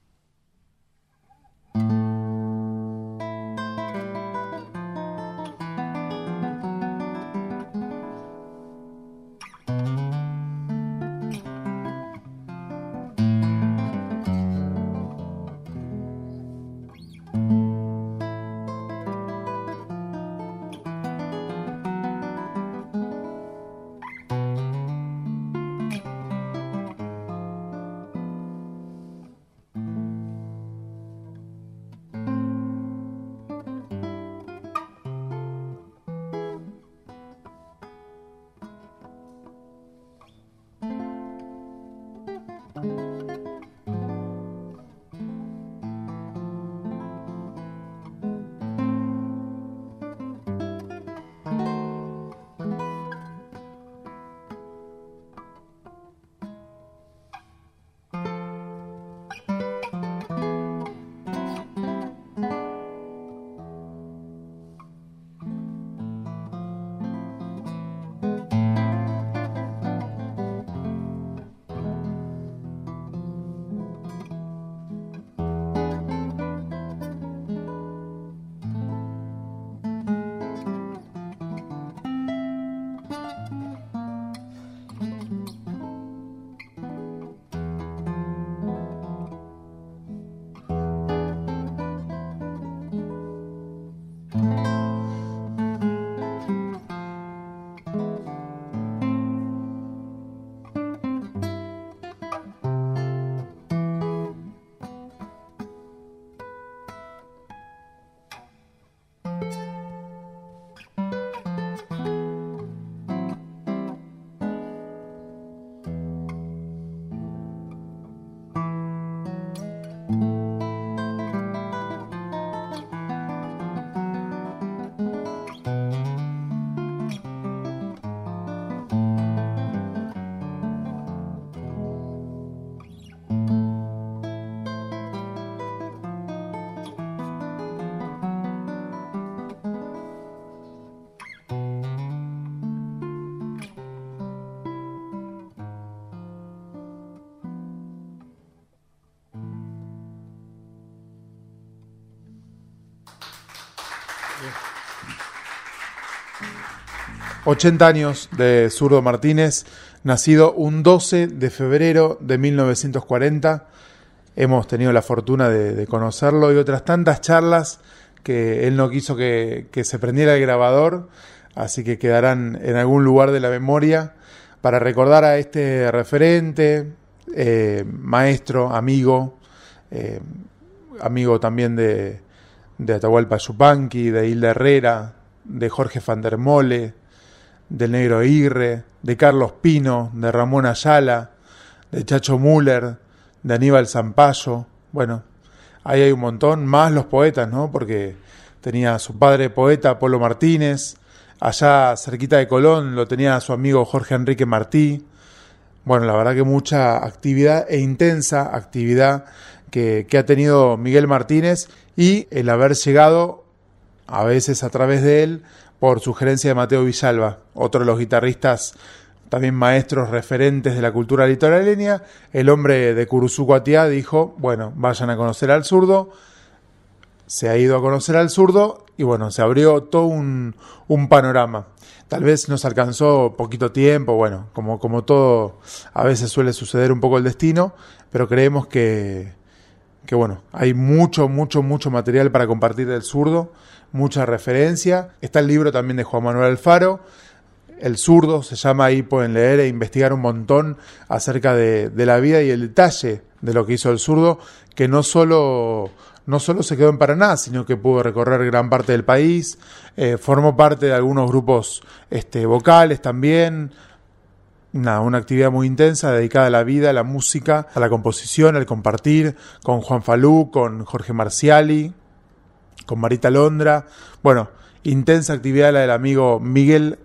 ochenta años de Zurdo Martínez, nacido un doce de febrero de mil novecientos cuarenta. Hemos tenido la fortuna de, de conocerlo y otras tantas charlas que él no quiso que, que se prendiera el grabador, así que quedarán en algún lugar de la memoria para recordar a este referente, eh, maestro, amigo, eh, amigo también de, de Atahualpa Yupanqui, de Hilda Herrera, de Jorge van der Mole, del Negro Aguirre, de Carlos Pino, de Ramón Ayala, de Chacho Müller, de Aníbal Zampayo. Bueno, ahí hay un montón, más los poetas, ¿no? Porque tenía a su padre poeta, Polo Martínez, allá cerquita de Colón lo tenía a su amigo Jorge Enrique Martí. Bueno, la verdad que mucha actividad e intensa actividad que, que ha tenido Miguel Martínez, y el haber llegado, a veces a través de él, por sugerencia de Mateo Villalba, otro de los guitarristas, también maestros referentes de la cultura litoraleña. El hombre de Curuzú-Cuatiá dijo, bueno, vayan a conocer al zurdo. Se ha ido a conocer al zurdo y bueno, se abrió todo un, un panorama. Tal vez nos alcanzó poquito tiempo, bueno, como, como todo, a veces suele suceder un poco el destino, pero creemos que, que bueno, hay mucho, mucho, mucho material para compartir del zurdo, mucha referencia. Está el libro también de Juan Manuel Alfaro, El zurdo, se llama, ahí pueden leer e investigar un montón acerca de, de la vida y el detalle de lo que hizo el zurdo, que no solo no solo se quedó en Paraná, sino que pudo recorrer gran parte del país, eh, formó parte de algunos grupos este, vocales también. Nada, una actividad muy intensa dedicada a la vida, a la música, a la composición, al compartir, con Juan Falú, con Jorge Marciali, con Marita Londra. Bueno, intensa actividad la del amigo Miguel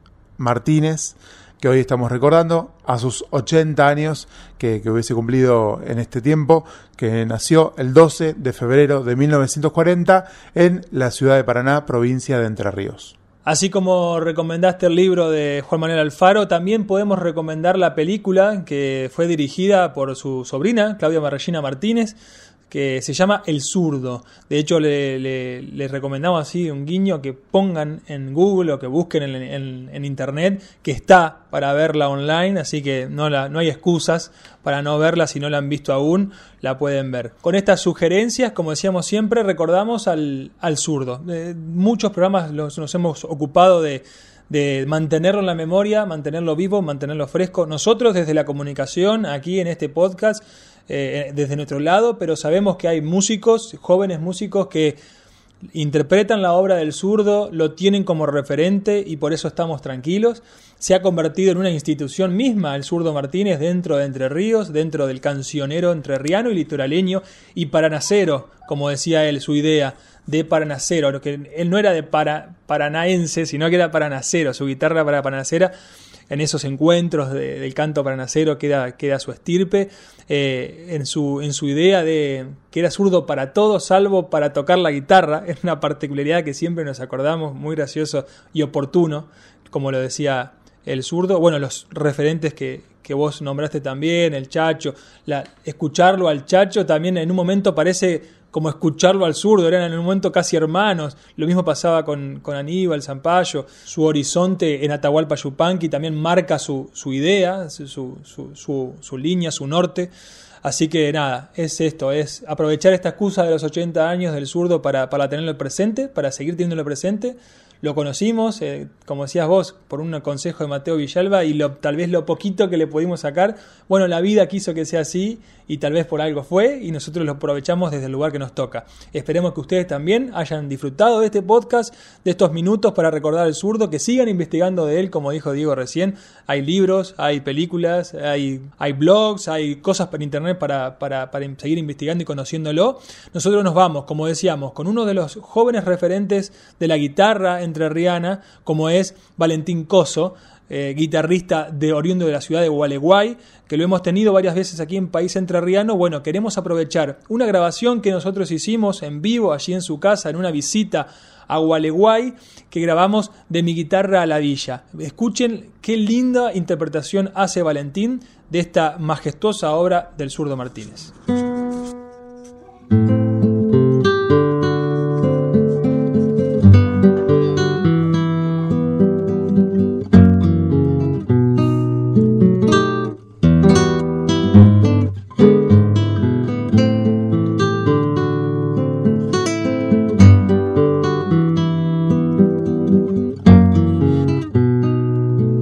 Martínez, que hoy estamos recordando a sus ochenta años, que, que hubiese cumplido en este tiempo, que nació el doce de febrero de mil novecientos cuarenta en la ciudad de Paraná, provincia de Entre Ríos. Así como recomendaste el libro de Juan Manuel Alfaro, también podemos recomendar la película que fue dirigida por su sobrina, Claudia Regina Martínez, que se llama El Zurdo. De hecho, le, le, les recomendamos así un guiño, que pongan en Google o que busquen en, en, en internet, que está para verla online, así que no, la, no hay excusas para no verla. Si no la han visto aún, la pueden ver. Con estas sugerencias, como decíamos siempre, recordamos al, al zurdo. Eh, muchos programas los, nos hemos ocupado de de mantenerlo en la memoria, mantenerlo vivo, mantenerlo fresco. Nosotros desde la comunicación, aquí en este podcast, eh, desde nuestro lado, pero sabemos que hay músicos, jóvenes músicos que interpretan la obra del zurdo, lo tienen como referente y por eso estamos tranquilos. Se ha convertido en una institución misma el Zurdo Martínez dentro de Entre Ríos, dentro del cancionero entrerriano y litoraleño y paranacero, como decía él, su idea de paranacero, que él no era de para, paranaense, sino que era paranacero, su guitarra para paranacera. En esos encuentros de, del canto paranacero queda, queda su estirpe, eh, en, su, en su idea de que era zurdo para todo, salvo para tocar la guitarra. Es una particularidad que siempre nos acordamos, muy gracioso y oportuno, como lo decía el zurdo. Bueno, los referentes que, que vos nombraste también, el Chacho, la, escucharlo al Chacho también en un momento parece como escucharlo al zurdo, eran en un momento casi hermanos. Lo mismo pasaba con, con Aníbal Zampayo. Su horizonte en Atahualpa Yupanqui también marca su, su idea, su, su, su, su línea, su norte. Así que nada, es esto, es aprovechar esta excusa de los ochenta años del zurdo para, para tenerlo presente, para seguir teniéndolo presente. Lo conocimos, eh, como decías vos, por un consejo de Mateo Villalba y lo, tal vez lo poquito que le pudimos sacar. Bueno, la vida quiso que sea así y tal vez por algo fue y nosotros lo aprovechamos desde el lugar que nos toca. Esperemos que ustedes también hayan disfrutado de este podcast, de estos minutos para recordar al zurdo, que sigan investigando de él, como dijo Diego recién. Hay libros, hay películas, hay, hay blogs, hay cosas para internet para, para, para seguir investigando y conociéndolo. Nosotros nos vamos, como decíamos, con uno de los jóvenes referentes de la guitarra entrerriana, como es Valentín Coso, eh, guitarrista de oriundo de la ciudad de Gualeguay, que lo hemos tenido varias veces aquí en País Entrerriano. Bueno, queremos aprovechar una grabación que nosotros hicimos en vivo allí en su casa, en una visita a Gualeguay, que grabamos de Mi guitarra a la villa. Escuchen qué linda interpretación hace Valentín de esta majestuosa obra del Zurdo Martínez.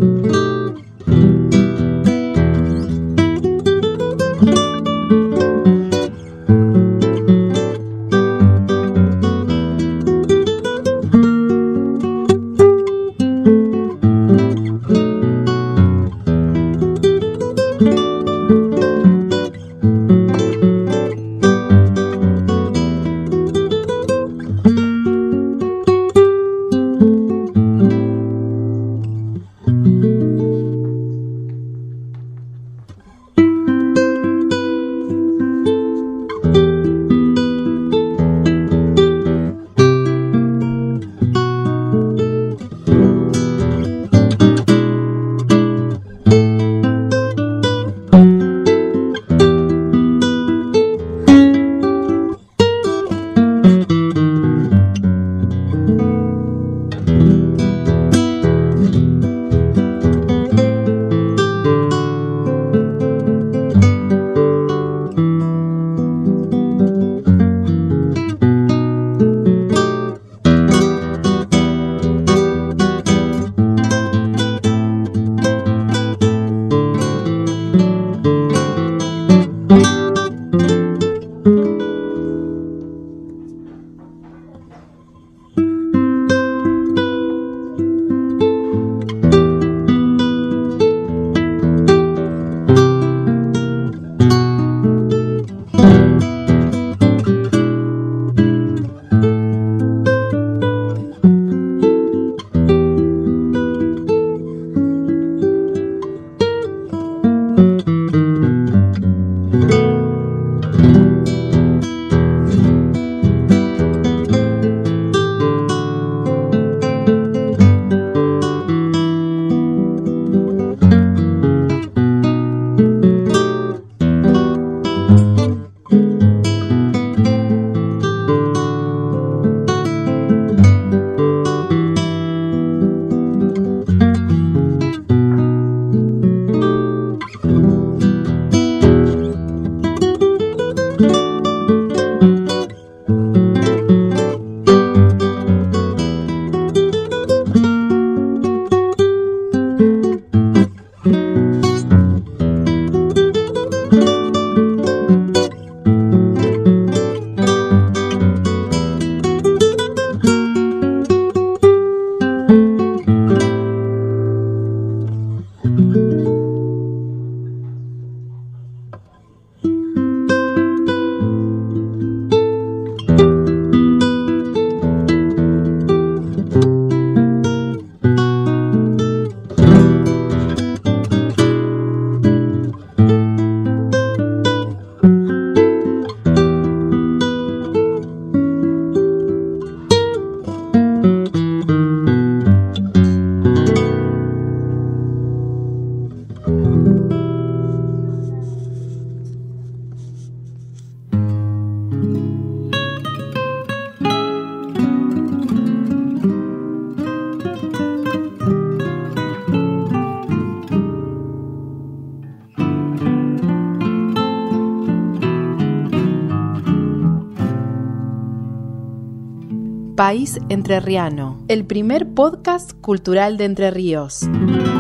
Thank you. País Entrerriano, el primer podcast cultural de Entre Ríos.